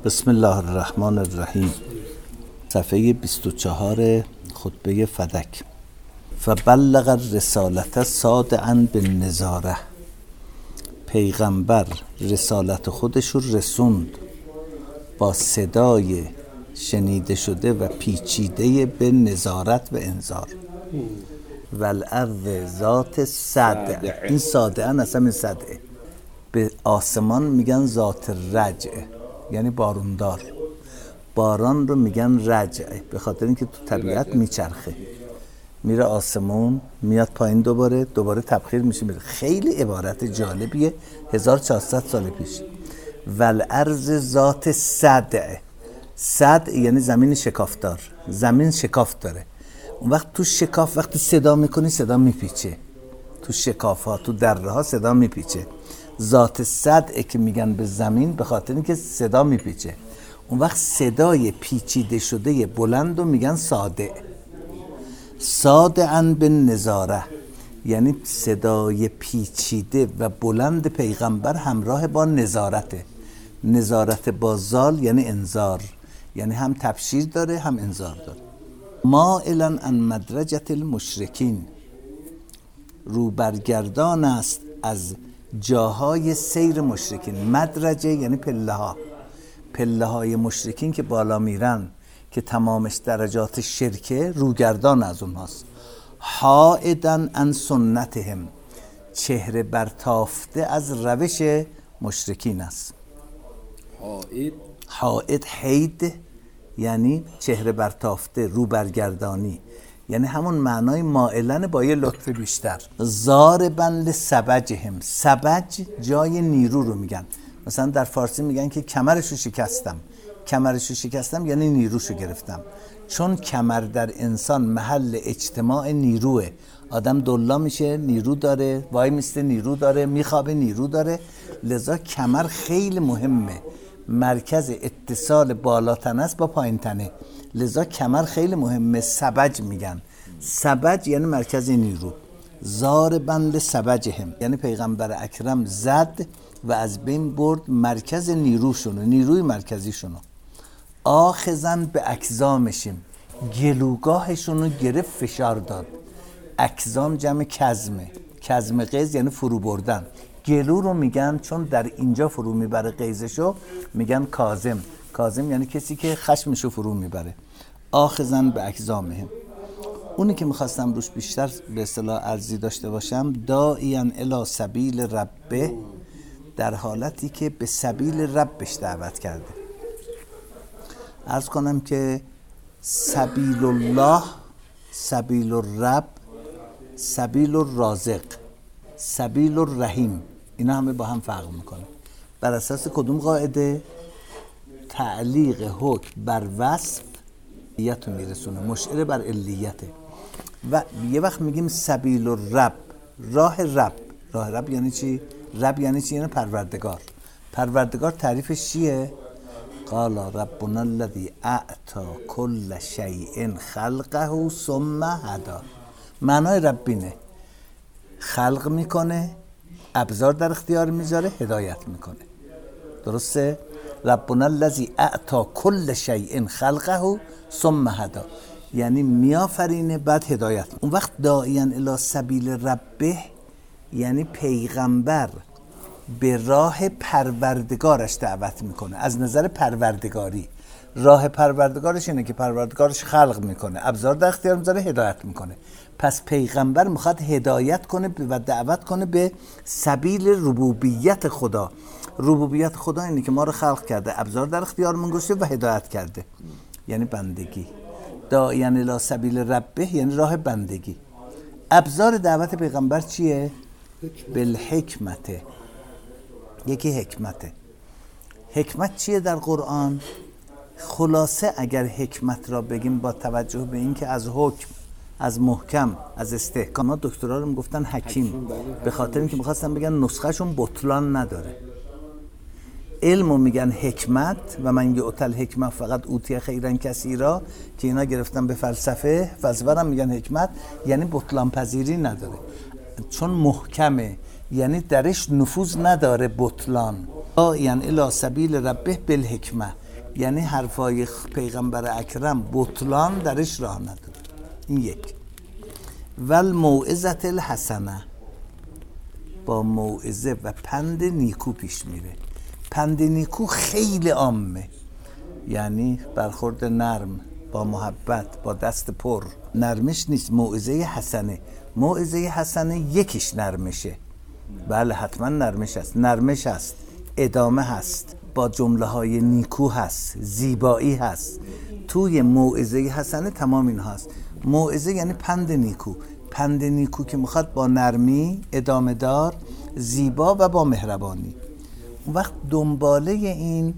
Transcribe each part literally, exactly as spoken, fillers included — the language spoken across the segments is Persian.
بسم الله الرحمن الرحیم. صفحه بیست و چهار خطبه فدک. فبلغ الرسالت صادعا بالنظاره. پیغمبر رسالت خودش رو رسوند با صدای شنیده شده و پیچیده به نظارت و انذار. والارض ذات صدع. این صادعا اصلا این صدعه. به آسمان میگن ذات رجع، یعنی باروندار. باران رو میگن رجع به خاطر اینکه تو طبیعت میچرخه، میره آسمون، میاد پایین، دوباره دوباره تبخیر میشه میره. خیلی عبارت جالبیه، هزار و چهارصد سال پیش. والارض ذات صدع. صدع یعنی زمین شکافدار، زمین شکاف داره. اون وقت تو شکاف وقتی صدا میکنی صدا میپیچه، تو شکاف ها تو دره ها صدا میپیچه. ذات صدع که میگن به زمین به خاطر اینکه صدا میپیچه. اون وقت صدای پیچیده شده بلند رو میگن صادع. صادعاً بالنظاره، یعنی صدای پیچیده و بلند پیغمبر همراه با نظارته. نظارت با زال یعنی انذار، یعنی هم تبشیر داره هم انذار داره. مائلاً عن مدرجة المشرکین، رو برگردان است از جاهای سیر مشرکین. مدرجه یعنی پله ها، پله های مشرکین که بالا میرن که تمامش درجات شرکه، روگردان از اونهاست. حائدن عن سنتهم، چهره برتافته از روش مشرکین است. حائد حائد حید یعنی چهره برتافته، رو برگردانی، یعنی همون معنای مائلن با یه لطف بیشتر. ضاربا لسبجهم، سبج جای نیرو رو میگن. مثلا در فارسی میگن که کمرشو شکستم. کمرشو شکستم یعنی نیروشو گرفتم، چون کمر در انسان محل اجتماع نیروه. آدم دلا میشه نیرو داره، وای میسته نیرو داره، میخوابه نیرو داره. لذا کمر خیلی مهمه، مرکز اتصال بالاتنه است با پایین تنه. لذا کمر خیلی مهمه. سبج میگن، سبج یعنی مرکز نیرو. ضاربا لسبجهم یعنی پیغمبر اکرم زد و از بین برد مرکز نیروشونو، نیروی مرکزیشونو. آخذن به اکزامشیم، گلوگاهشونو گرفت، فشار داد. اکزام جمع کزمه، کزم قیز یعنی فرو بردن. گلو رو میگن چون در اینجا فرو میبره قیزشو، میگن کازم. کازم یعنی کسی که خشمشو فرو میبره. آخذن به اکزامهم. اونی که میخواستم روش بیشتر به اصطلاح ارزی داشته باشم، داعیان الی سبیل ربه، در حالتی که به سبیل ربش دعوت کرده. عرض کنم که سبیل الله، سبیل الرب، سبیل الرازق، سبیل الرحیم، اینا همه با هم فرق میکنه. بر اساس کدوم قاعده؟ تعلیق حکم بر وصف علیت رو میرسونه، مشعر بر علیته. و یه وقت میگیم سبیل الرب، راه رب. راه رب یعنی چی؟ رب یعنی چی؟ یعنی پروردگار. پروردگار تعریفش چیه؟ قال ربنا الذی اعطی کل شیء خلقه ثم هدی. معنای ربینه، خلق میکنه، ابزار در اختیار میذاره، هدایت میکنه. درسته؟ ربنا الذی اعطی کل شیء خلقه ثم هدی، یعنی میآفرینه بعد هدایت. اون وقت داعیان الی سبیل ربه یعنی پیغمبر به راه پروردگارش دعوت میکنه. از نظر پروردگاری راه پروردگارش اینه که پروردگارش خلق میکنه، ابزار در اختیار میذاره، هدایت میکنه. پس پیغمبر میخواد هدایت کنه و دعوت کنه به سبیل ربوبیت خدا. ربوبیت خدا اینه که ما رو خلق کرده، ابزار در اختیار من گذاشته و هدایت کرده، یعنی بندگی. داعیان الی سبیل ربه یعنی راه بندگی. ابزار دعوت پیغمبر چیه؟ بالحکمته، یکی حکمته. حکمت چیه در قرآن؟ خلاصه اگر حکمت را بگیم با توجه به این که از حکم، از محکم، از استحکام، ما دکترا رو میگفتن حکیم به خاطر اینکه میخواستن بگن نسخه شون بطلان نداره. علمو میگن حکمت و من یؤتی الحکمة فقط اوتی خیرا کثیرا، که اینا گرفتن به فلسفه. فلسفه هم میگن حکمت یعنی بطلان پذیری نداره، چون محکمه، یعنی درش نفوذ نداره بطلان. یعنی الی سبیل ربه بالحکمه، یعنی حرفای پیغمبر اکرم بطلان درش راه نداره. این یک. ول موعظه الحسنه، با موعظه و پند نیکو پیش میره. پند نیکو خیلی عامه، یعنی برخورد نرم، با محبت، با دست پر. نرمش نیست، موعظه حسنه. موعظه حسنه یکیش نرمشه. بله حتما نرمش هست، نرمش هست، ادامه هست، با جمله های نیکو هست، زیبایی هست. توی موعظه حسنه تمام این هست. موعظه یعنی پند نیکو. پند نیکو که میخواد با نرمی، ادامه دار، زیبا و با مهربانی. اون وقت دنباله این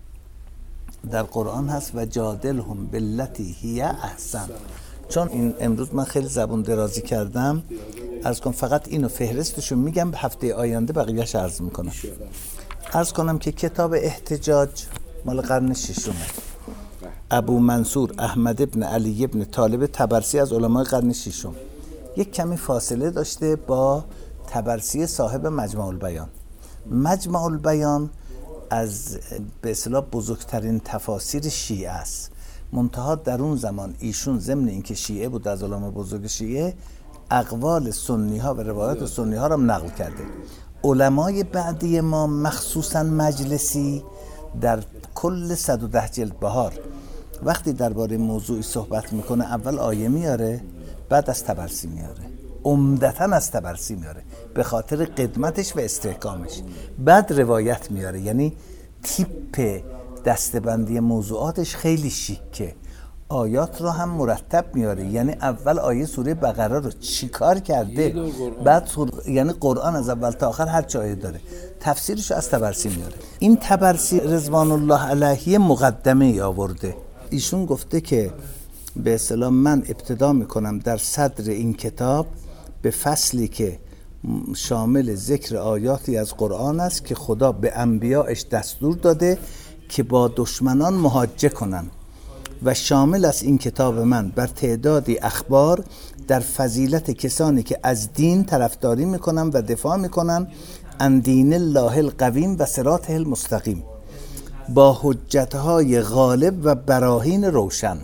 در قرآن هست و جادلهم باللتی هی احسن. چون این امروز من خیلی زبون درازی کردم، عرض کنم فقط اینو فهرستشو میگم، به هفته آینده بقیه‌اش عرض میکنم. عرض کنم که کتاب احتجاج مال قرن ششم، ابو منصور احمد ابن علی ابن طالب طبرسی از علمای قرن ششم، یک کمی فاصله داشته با طبرسی صاحب مجمع البیان. مجمع البیان از به اصطلاح بزرگترین تفاسیر شیعه است. منتها در اون زمان ایشون ضمن اینکه شیعه بود، از علمای بزرگ شیعه، اقوال سنی ها و روایات سنی ها را نقل کرده. علمای بعدی ما مخصوصا مجلسی در کل صد و ده جلد بهار وقتی درباره موضوعی صحبت میکنه اول آیه میاره، بعد از طبرسی میاره، عمدتاً از طبرسی میاره به خاطر قدمتش و استحکامش، بعد روایت میاره. یعنی تیپ دستبندی موضوعاتش خیلی شیکه. آیات رو هم مرتب میاره، یعنی اول آیه سوره بقره رو چیکار کرده، بعد سور... یعنی قرآن از اول تا آخر هر چه آیه داره تفسیرش رو از طبرسی میاره. این طبرسی رضوان الله علیه مقدمه ای آورده. ایشون گفته که به اصطلاح من ابتدا میکنم در صدر این کتاب به فصلی که شامل ذکر آیاتی از قرآن است که خدا به انبیاءش دستور داده که با دشمنان محاجه کنن، و شامل است این کتاب من بر تعدادی اخبار در فضیلت کسانی که از دین طرفداری میکنن و دفاع میکنن عن دین الله القویم و صراطه المستقیم، با حجتهای غالب و براهین روشن.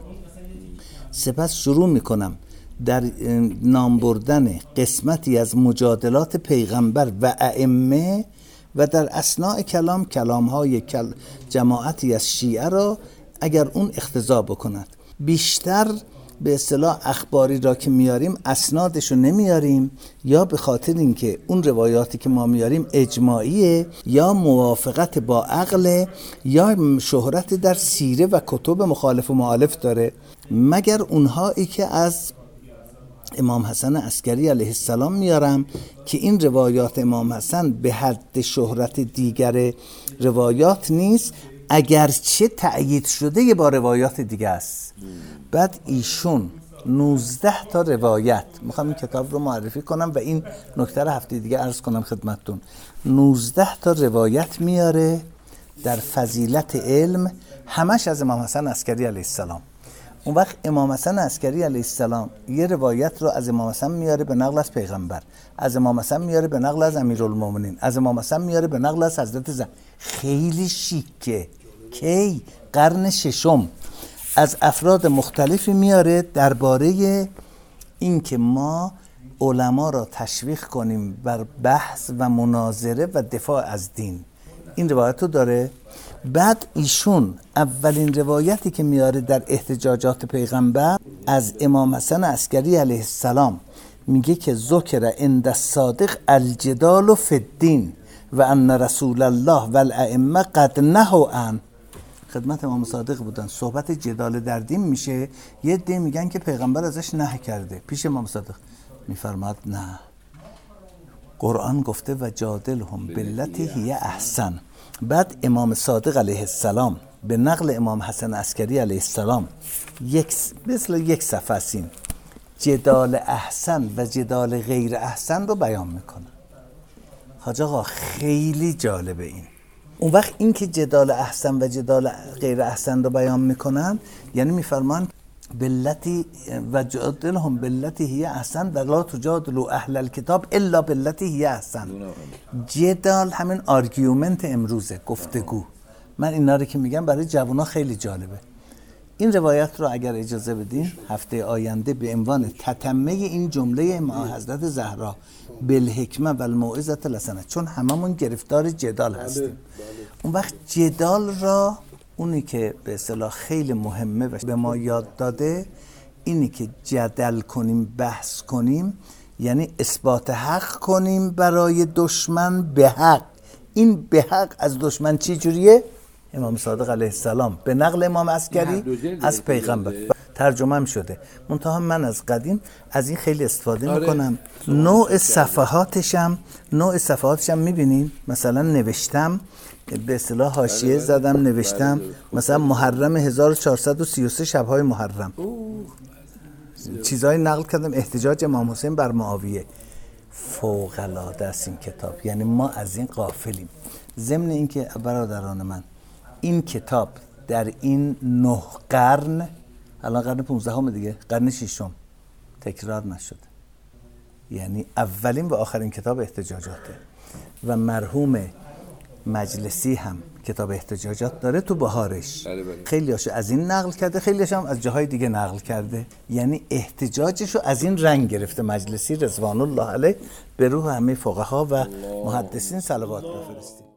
سپس شروع میکنم در نام بردن قسمتی از مجادلات پیغمبر و ائمه و در اثناء کلام کلامهای کل جماعتی از شیعه را اگر اون اقتضا بکند. بیشتر به اصطلاح اخباری را که میاریم اسنادشو نمیاریم، یا به خاطر اینکه اون روایاتی که ما میاریم اجماعیه، یا موافقت با عقل، یا شهرت در سیره و کتب مخالف و مؤلف داره، مگر اونهایی که از امام حسن عسکری علیه السلام میارم که این روایات امام حسن به حد شهرت دیگر روایات نیست، اگرچه تأیید شده با روایات دیگه است. بعد ایشون نوزده تا روایت، میخوام این کتاب رو معرفی کنم و این نکته رو هفته دیگه عرض کنم خدمتتون، نوزده تا روایت میاره در فضیلت علم، همش از امام حسن عسکری علیه السلام. اون وقت امام حسن عسکری علیه السلام یه روایت رو از امام حسن میاره به نقل از پیغمبر، از امام حسن میاره به نقل از امیرالمومنین، از امام حسن میاره به نقل از حضرت زن. خیلی شیکه. کی؟ قرن ششم. از افراد مختلفی میاره درباره این که ما علما را تشویق کنیم بر بحث و مناظره و دفاع از دین. این روایت رو داره. بعد ایشون اولین روایتی که میاره در احتجاجات پیغمبر از امام حسن عسکری علیه السلام میگه که ذکر عند الصادق الجدال فی الدین و ان رسول الله و الائمه قد نهوا عن. خدمت امام صادق بودن، صحبت جدال در دین میشه، یه عده میگن که پیغمبر ازش نهی کرده. پیش امام صادق میفرماد نه، قرآن گفته و جادلهم باللتی هی احسن. بعد امام صادق علیه السلام به نقل امام حسن عسکری علیه السلام یک مثل یک صفحه است جدال احسن و جدال غیر احسن رو بیان میکنه. حاج آقا خیلی جالبه این. اون وقت این که جدال احسن و جدال غیر احسن رو بیان میکنن، یعنی میفرمان باللتی و جادلهم باللتی هی احسن و لا تجادلوا اهل الکتاب الا باللتی هی احسن. جدال همین آرگومنت امروزه، گفتگو. من اینا رو که میگم برای جوونا خیلی جالبه. این روایت رو اگر اجازه بدین هفته آینده به عنوان تتمه این جمله ما حضرت زهرا بالحکمه و الموعظه الحسنه، چون هممون گرفتار جدال هستیم. بله، بله. اون وقت جدال را اونی که به اصطلاح خیلی مهمه و به ما یاد داده اینی که جدل کنیم، بحث کنیم، یعنی اثبات حق کنیم برای دشمن به حق. این به حق از دشمن چی جوریه؟ امام صادق علیه السلام به نقل امام عسکری از پیغمبر ترجمه هم شده. منتها من از قدیم از این خیلی استفاده آره. میکنم. نوع صفحاتشم نوع صفحاتشم میبینین، مثلا نوشتم به اصطلاح حاشیه بله زدم بله نوشتم بله مثلا محرم هزار و چهارصد و سی و سه شب‌های محرم چیزایی نقل کردم، احتجاج امام حسین بر معاویه. فوق العاده است این کتاب، یعنی ما از این غافلیم. ضمن اینکه برادران من این کتاب در این نه قرن، الان قرن پونزدهم دیگه، قرن ششم تکرار نشده. یعنی اولین و آخرین کتاب احتجاجاته و مرحوم مجلسی هم کتاب احتجاجات داره تو بهارش. خیلی هاشو از این نقل کرده، خیلی هاشو هم از جاهای دیگه نقل کرده. یعنی احتجاجشو از این رنگ گرفته مجلسی رضوان الله علیه. به روح همه فقها و محدثین صلوات بفرستید.